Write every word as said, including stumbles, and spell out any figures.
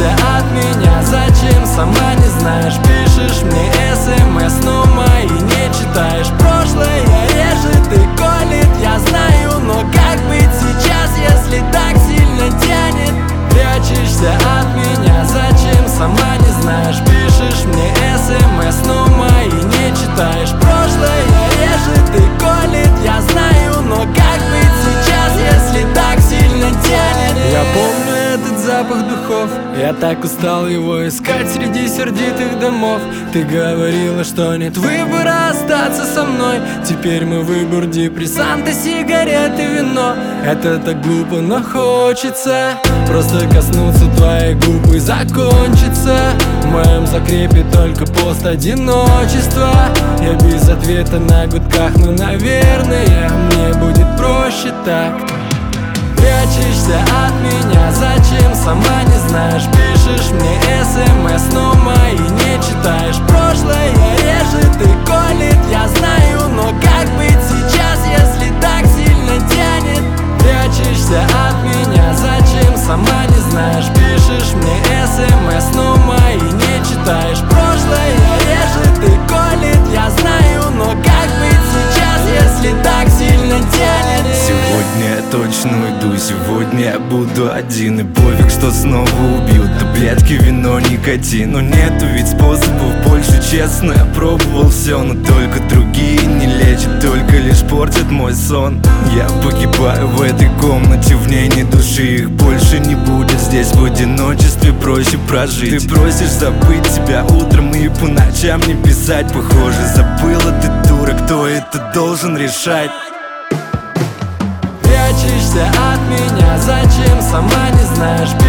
Прячешься от меня, зачем, сама не знаешь. Пишешь мне смс, но мои не читаешь. Прошлое режет и колет, я знаю, но как быть сейчас, если так сильно тянет? Прячешься от меня, зачем, сама не знаешь. Пишешь мне смс, но мои не читаешь. Прошлое режет и колет, я знаю, но как быть сейчас, если так сильно тянет? Я помню этот запах духов, я так устал его искать среди сердитых домов. Ты говорила, что нет выбора остаться со мной. Теперь мой выбор депрессанты, сигареты, вино. Это так глупо, но хочется просто коснуться твоих губ и закончится. В моем закрепе только пост одиночества. Я без ответа на гудках, но, наверное, мне будет проще так. Прячешься от меня, зачем, сама не знаешь. Пишешь мне смс, но мои не читаешь. Прошлое режет и колет, я знаю, но как быть сейчас, если так сильно тянет? Прячешься от меня, зачем, сама не знаешь. Пишешь мне смс, но мои не читаешь. Прошлое режет и колет, я знаю, но как быть сейчас, если так сильно тянет? Сегодня я точно уйду, сегодня я буду один. И пофиг, что снова убьют таблетки, вино, никотин. Но нету ведь способов больше, честно. Я пробовал все, но только другие не лечат, только лишь портят мой сон. Я погибаю в этой комнате, в ней ни души, их больше не будет. Здесь в одиночестве проще прожить. Ты просишь забыть тебя утром и по ночам не писать. Похоже, забыла ты, дура, кто это должен решать? Прячешься от меня, зачем, сама не знаешь.